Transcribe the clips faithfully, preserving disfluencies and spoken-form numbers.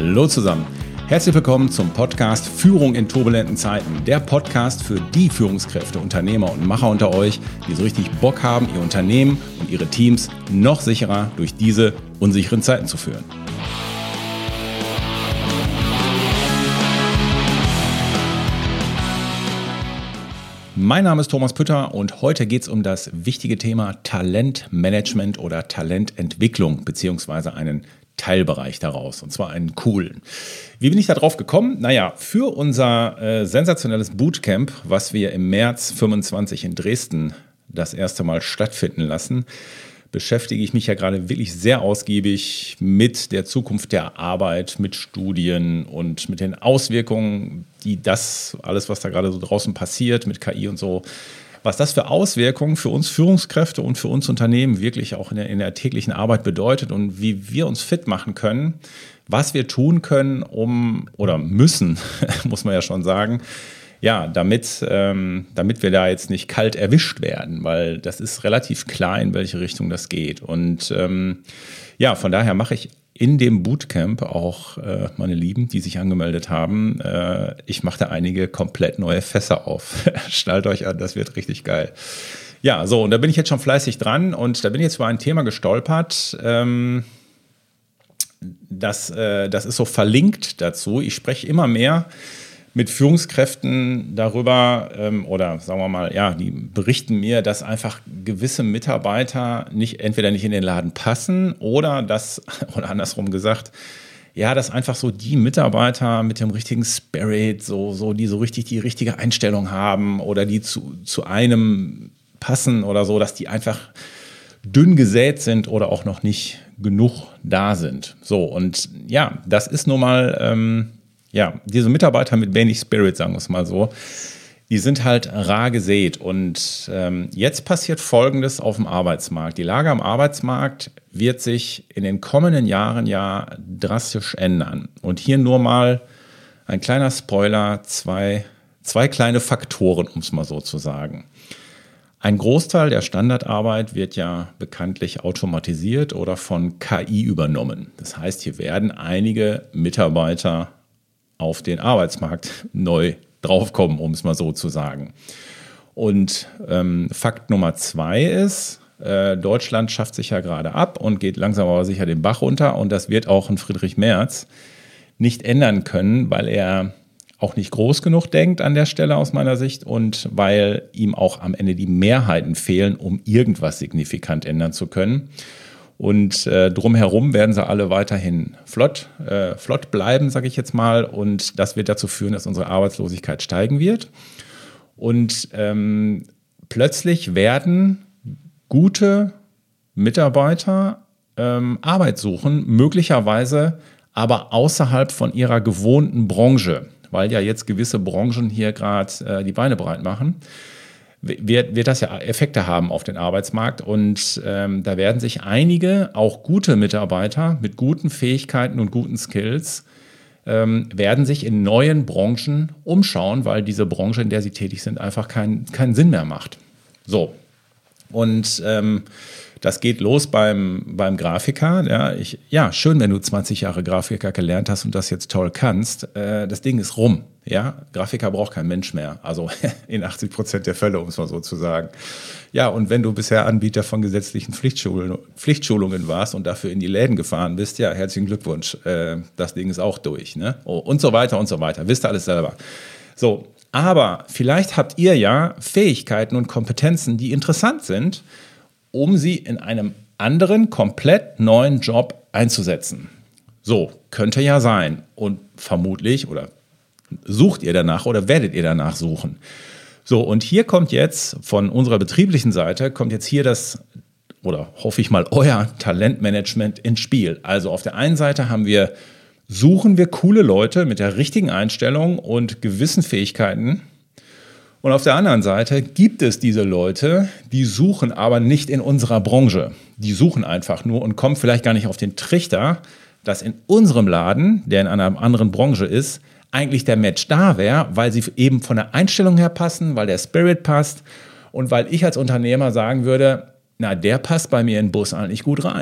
Hallo zusammen. Herzlich willkommen zum Podcast Führung in turbulenten Zeiten. Der Podcast für die Führungskräfte, Unternehmer und Macher unter euch, die so richtig Bock haben, ihr Unternehmen und ihre Teams noch sicherer durch diese unsicheren Zeiten zu führen. Mein Name ist Thomas Pütter und heute geht es um das wichtige Thema Talentmanagement oder Talententwicklung beziehungsweise einen Teilbereich daraus, und zwar einen coolen. Wie bin ich da drauf gekommen? Naja, für unser äh, sensationelles Bootcamp, was wir im März fünfundzwanzig in Dresden das erste Mal stattfinden lassen, beschäftige ich mich ja gerade wirklich sehr ausgiebig mit der Zukunft der Arbeit, mit Studien und mit den Auswirkungen, die das, alles was da gerade so draußen passiert mit K I und so, was das für Auswirkungen für uns Führungskräfte und für uns Unternehmen wirklich auch in der, in der täglichen Arbeit bedeutet und wie wir uns fit machen können, was wir tun können, um oder müssen, muss man ja schon sagen, ja, damit, ähm, damit wir da jetzt nicht kalt erwischt werden, weil das ist relativ klar, in welche Richtung das geht. Und ähm, ja, von daher mache ich in dem Bootcamp auch, äh, meine Lieben, die sich angemeldet haben, äh, ich mache da einige komplett neue Fässer auf. Schnallt euch an, das wird richtig geil. Ja, so, und da bin ich jetzt schon fleißig dran und da bin ich jetzt über ein Thema gestolpert, ähm, das, äh, das ist so verlinkt dazu. Ich spreche immer mehr mit Führungskräften darüber ähm, oder sagen wir mal, ja, die berichten mir, dass einfach gewisse Mitarbeiter nicht entweder nicht in den Laden passen oder das, oder andersrum gesagt, ja, dass einfach so die Mitarbeiter mit dem richtigen Spirit, so, so, die so richtig die richtige Einstellung haben oder die zu, zu einem passen oder so, dass die einfach dünn gesät sind oder auch noch nicht genug da sind. So, und ja, das ist nun mal ähm, ja, diese Mitarbeiter mit wenig Spirit, sagen wir es mal so, die sind halt rar gesät. Und ähm, jetzt passiert Folgendes auf dem Arbeitsmarkt. Die Lage am Arbeitsmarkt wird sich in den kommenden Jahren ja drastisch ändern. Und hier nur mal ein kleiner Spoiler, zwei, zwei kleine Faktoren, um es mal so zu sagen. Ein Großteil der Standardarbeit wird ja bekanntlich automatisiert oder von K I übernommen. Das heißt, hier werden einige Mitarbeiter auf den Arbeitsmarkt neu draufkommen, um es mal so zu sagen. Und ähm, Fakt Nummer zwei ist, äh, Deutschland schafft sich ja gerade ab und geht langsam aber sicher den Bach runter. Und das wird auch ein Friedrich Merz nicht ändern können, weil er auch nicht groß genug denkt an der Stelle aus meiner Sicht und weil ihm auch am Ende die Mehrheiten fehlen, um irgendwas signifikant ändern zu können. Und äh, drumherum werden sie alle weiterhin flott, äh, flott bleiben, sage ich jetzt mal. Und das wird dazu führen, dass unsere Arbeitslosigkeit steigen wird. Und ähm, plötzlich werden gute Mitarbeiter ähm, Arbeit suchen, möglicherweise aber außerhalb von ihrer gewohnten Branche, weil ja jetzt gewisse Branchen hier gerade äh, die Beine breit machen. Wird, wird das ja Effekte haben auf den Arbeitsmarkt und ähm, da werden sich einige, auch gute Mitarbeiter mit guten Fähigkeiten und guten Skills, ähm, werden sich in neuen Branchen umschauen, weil diese Branche, in der sie tätig sind, einfach kein, keinen Sinn mehr macht. So, und ähm, das geht los beim, beim Grafiker. Ja, ich, ja, schön, wenn du zwanzig Jahre Grafiker gelernt hast und das jetzt toll kannst. Äh, das Ding ist rum. Ja, Grafiker braucht kein Mensch mehr. Also in achtzig Prozent der Fälle, um es mal so zu sagen. Ja, und wenn du bisher Anbieter von gesetzlichen Pflichtschul- Pflichtschulungen warst und dafür in die Läden gefahren bist, ja, herzlichen Glückwunsch. Äh, das Ding ist auch durch. Ne? Oh, und so weiter und so weiter. Wisst ihr alles selber. So, aber vielleicht habt ihr ja Fähigkeiten und Kompetenzen, die interessant sind, um sie in einem anderen, komplett neuen Job einzusetzen. So, könnte ja sein. Und vermutlich, oder sucht ihr danach oder werdet ihr danach suchen. So, und hier kommt jetzt von unserer betrieblichen Seite, kommt jetzt hier das, oder hoffe ich mal, euer Talentmanagement ins Spiel. Also auf der einen Seite haben wir, suchen wir coole Leute mit der richtigen Einstellung und gewissen Fähigkeiten. Und auf der anderen Seite gibt es diese Leute, die suchen aber nicht in unserer Branche. Die suchen einfach nur und kommen vielleicht gar nicht auf den Trichter, dass in unserem Laden, der in einer anderen Branche ist, eigentlich der Match da wäre, weil sie eben von der Einstellung her passen, weil der Spirit passt und weil ich als Unternehmer sagen würde, na, der passt bei mir in den Bus eigentlich gut rein.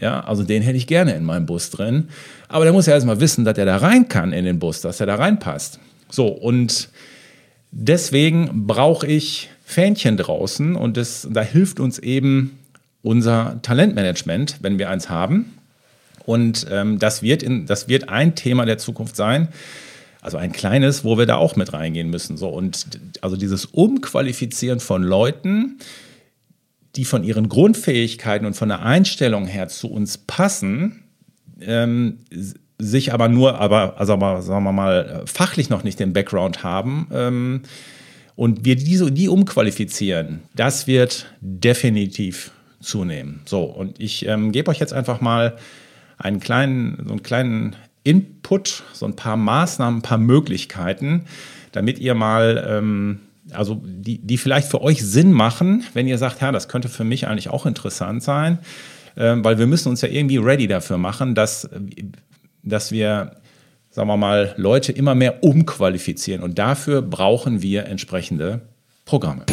Ja, also den hätte ich gerne in meinem Bus drin. Aber der muss ja erstmal wissen, dass er da rein kann in den Bus, dass er da reinpasst. So, und deswegen brauche ich Fähnchen draußen und das, da hilft uns eben unser Talentmanagement, wenn wir eins haben. Und ähm, das wird in, das wird ein Thema der Zukunft sein, also ein kleines, wo wir da auch mit reingehen müssen. So, und also dieses Umqualifizieren von Leuten, die von ihren Grundfähigkeiten und von der Einstellung her zu uns passen, ähm, sich aber nur, aber, also aber, sagen wir mal, fachlich noch nicht den Background haben, ähm, und wir die, so, die umqualifizieren, das wird definitiv zunehmen. So, und ich ähm, gebe euch jetzt einfach mal einen kleinen, so einen kleinen Input, so ein paar Maßnahmen, ein paar Möglichkeiten, damit ihr mal, ähm, also die, die vielleicht für euch Sinn machen, wenn ihr sagt, ja, das könnte für mich eigentlich auch interessant sein, ähm, weil wir müssen uns ja irgendwie ready dafür machen, dass, dass wir, sagen wir mal, Leute immer mehr umqualifizieren. Und dafür brauchen wir entsprechende Programme.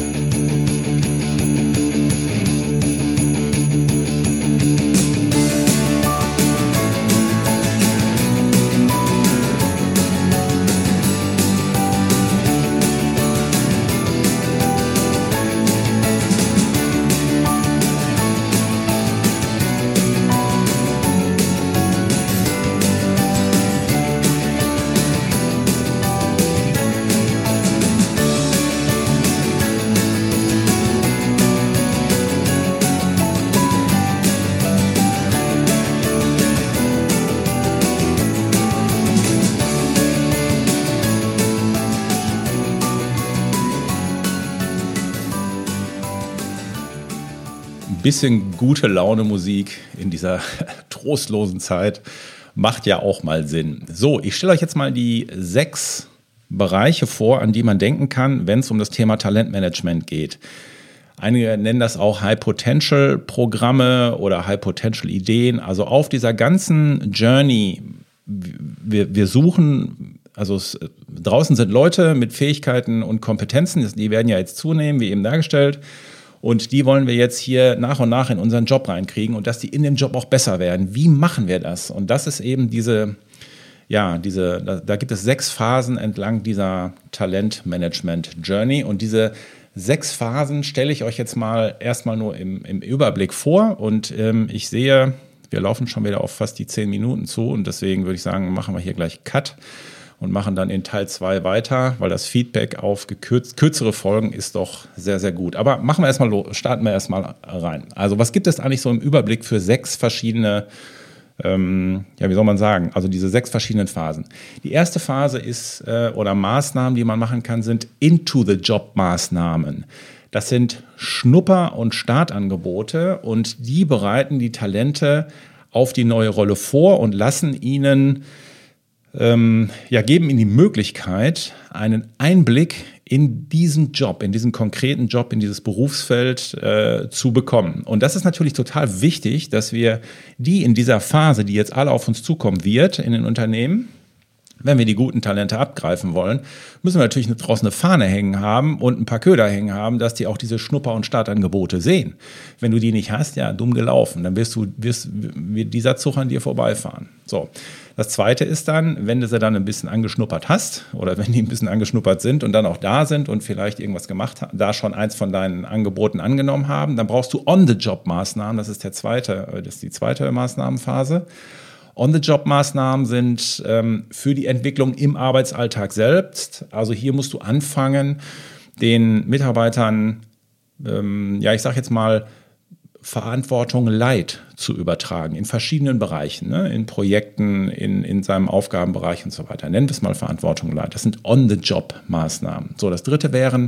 Bisschen gute Laune Musik in dieser trostlosen Zeit macht ja auch mal Sinn. So, ich stelle euch jetzt mal die sechs Bereiche vor, an die man denken kann, wenn es um das Thema Talentmanagement geht. Einige nennen das auch High-Potential-Programme oder High-Potential-Ideen. Also auf dieser ganzen Journey, wir, wir suchen, also es, draußen sind Leute mit Fähigkeiten und Kompetenzen, die werden ja jetzt zunehmen, wie eben dargestellt. Und die wollen wir jetzt hier nach und nach in unseren Job reinkriegen und dass die in dem Job auch besser werden. Wie machen wir das? Und das ist eben diese, ja, diese, da, da gibt es sechs Phasen entlang dieser Talentmanagement-Journey. Und diese sechs Phasen stelle ich euch jetzt mal erstmal nur im, im Überblick vor. Und ähm, ich sehe, wir laufen schon wieder auf fast die zehn Minuten zu. Und deswegen würde ich sagen, machen wir hier gleich Cut und machen dann in Teil zwei weiter, weil das Feedback auf gekürz- kürzere Folgen ist doch sehr, sehr gut. Aber machen wir erstmal los, starten wir erstmal rein. Also was gibt es eigentlich so im Überblick für sechs verschiedene, ähm, ja, wie soll man sagen, also diese sechs verschiedenen Phasen. Die erste Phase ist, äh, oder Maßnahmen, die man machen kann, sind Into-the-Job-Maßnahmen. Das sind Schnupper- und Startangebote und die bereiten die Talente auf die neue Rolle vor und lassen ihnen Ähm, ja, geben ihnen die Möglichkeit, einen Einblick in diesen Job, in diesen konkreten Job, in dieses Berufsfeld äh, zu bekommen. Und das ist natürlich total wichtig, dass wir die in dieser Phase, die jetzt alle auf uns zukommen wird, in den Unternehmen, wenn wir die guten Talente abgreifen wollen, müssen wir natürlich draußen eine Fahne hängen haben und ein paar Köder hängen haben, dass die auch diese Schnupper- und Startangebote sehen. Wenn du die nicht hast, ja, dumm gelaufen, dann wirst du, wirst, wird dieser Zug an dir vorbeifahren. So. Das Zweite ist dann, wenn du sie dann ein bisschen angeschnuppert hast oder wenn die ein bisschen angeschnuppert sind und dann auch da sind und vielleicht irgendwas gemacht haben, da schon eins von deinen Angeboten angenommen haben, dann brauchst du On-the-Job-Maßnahmen. Das ist der zweite, das ist die zweite Maßnahmenphase. On-the-Job-Maßnahmen sind ähm, für die Entwicklung im Arbeitsalltag selbst. Also hier musst du anfangen, den Mitarbeitern, ähm, ja, ich sag jetzt mal, Verantwortung Leid zu übertragen in verschiedenen Bereichen, ne? In Projekten, in, in seinem Aufgabenbereich und so weiter. Nennen wir es mal Verantwortung Leid. Das sind On-the-Job-Maßnahmen. So, das dritte wären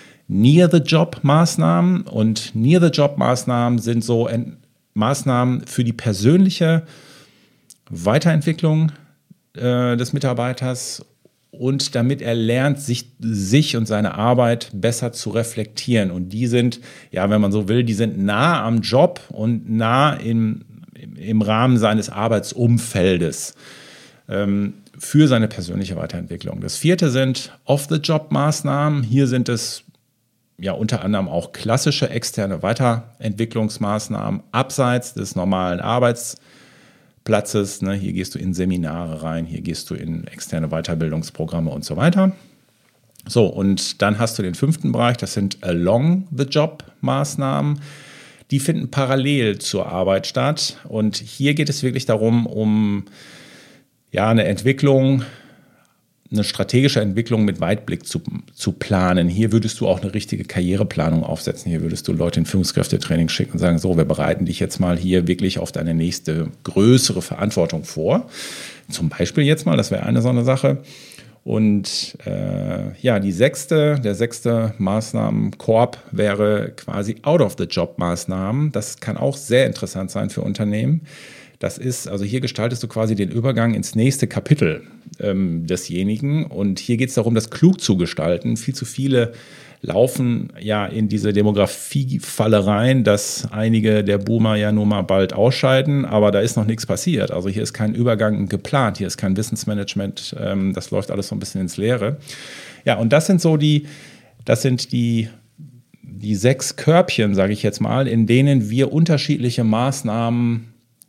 Near-the-Job-Maßnahmen. Und Near-the-Job-Maßnahmen sind so Ent- Maßnahmen für die persönliche Weiterentwicklung äh, des Mitarbeiters und damit er lernt, sich, sich und seine Arbeit besser zu reflektieren. Und die sind, ja, wenn man so will, die sind nah am Job und nah im, im Rahmen seines Arbeitsumfeldes ähm, für seine persönliche Weiterentwicklung. Das vierte sind Off-the-Job-Maßnahmen. Hier sind es ja unter anderem auch klassische externe Weiterentwicklungsmaßnahmen abseits des normalen Arbeitsplatzes. Ne? Hier gehst du in Seminare rein, hier gehst du in externe Weiterbildungsprogramme und so weiter. So, und dann hast du den fünften Bereich, das sind Along-the-Job-Maßnahmen. Die finden parallel zur Arbeit statt. Und hier geht es wirklich darum, um ja, eine Entwicklung, eine strategische Entwicklung mit Weitblick zu, zu planen. Hier würdest du auch eine richtige Karriereplanung aufsetzen. Hier würdest du Leute in Führungskräftetraining schicken und sagen, so, wir bereiten dich jetzt mal hier wirklich auf deine nächste größere Verantwortung vor. Zum Beispiel jetzt mal, das wäre eine so eine Sache. Und äh, ja, die sechste, der sechste Maßnahmenkorb wäre quasi Out-of-the-Job-Maßnahmen. Das kann auch sehr interessant sein für Unternehmen. Das ist, also hier gestaltest du quasi den Übergang ins nächste Kapitel ähm, desjenigen. Und hier geht es darum, das klug zu gestalten. Viel zu viele laufen ja in diese Demografie-Falle rein, dass einige der Boomer ja nun mal bald ausscheiden, aber da ist noch nichts passiert. Also hier ist kein Übergang geplant, hier ist kein Wissensmanagement, ähm, das läuft alles so ein bisschen ins Leere. Ja, und das sind so die, das sind die, die sechs Körbchen, sage ich jetzt mal, in denen wir unterschiedliche Maßnahmen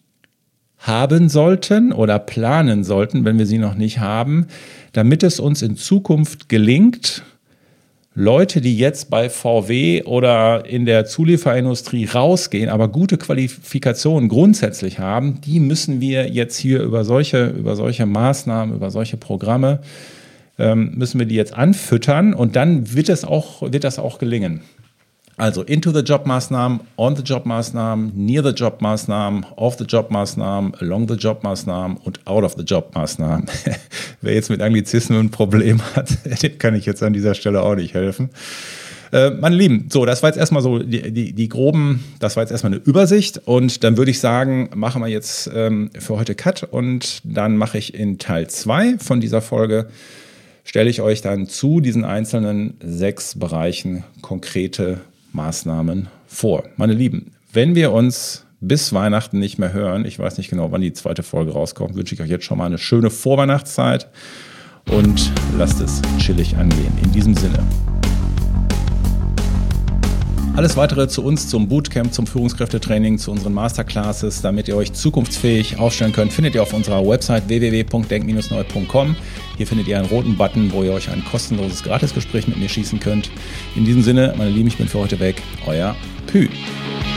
haben sollten oder planen sollten, wenn wir sie noch nicht haben, damit es uns in Zukunft gelingt, Leute, die jetzt bei V W oder in der Zulieferindustrie rausgehen, aber gute Qualifikationen grundsätzlich haben, die müssen wir jetzt hier über solche, über solche Maßnahmen, über solche Programme, ähm, müssen wir die jetzt anfüttern und dann wird es auch, wird das auch gelingen. Also Into-the-Job-Maßnahmen, On-the-Job-Maßnahmen, Near-the-Job-Maßnahmen, Off-the-Job-Maßnahmen, Along-the-Job-Maßnahmen und Out-of-the-Job-Maßnahmen. Wer jetzt mit Anglizismen ein Problem hat, dem kann ich jetzt an dieser Stelle auch nicht helfen. Äh, meine Lieben, so, das war jetzt erstmal so die, die, die groben, das war jetzt erstmal eine Übersicht und dann würde ich sagen, machen wir jetzt ähm, für heute Cut und dann mache ich in Teil zwei von dieser Folge, stelle ich euch dann zu diesen einzelnen sechs Bereichen konkrete Maßnahmen vor. Meine Lieben, wenn wir uns bis Weihnachten nicht mehr hören, ich weiß nicht genau, wann die zweite Folge rauskommt, wünsche ich euch jetzt schon mal eine schöne Vorweihnachtszeit und lasst es chillig angehen. In diesem Sinne. Alles weitere zu uns, zum Bootcamp, zum Führungskräftetraining, zu unseren Masterclasses, damit ihr euch zukunftsfähig aufstellen könnt, findet ihr auf unserer Website w w w punkt denk Bindestrich neu punkt com. Hier findet ihr einen roten Button, wo ihr euch ein kostenloses Gratisgespräch mit mir schießen könnt. In diesem Sinne, meine Lieben, ich bin für heute weg. Euer Pü.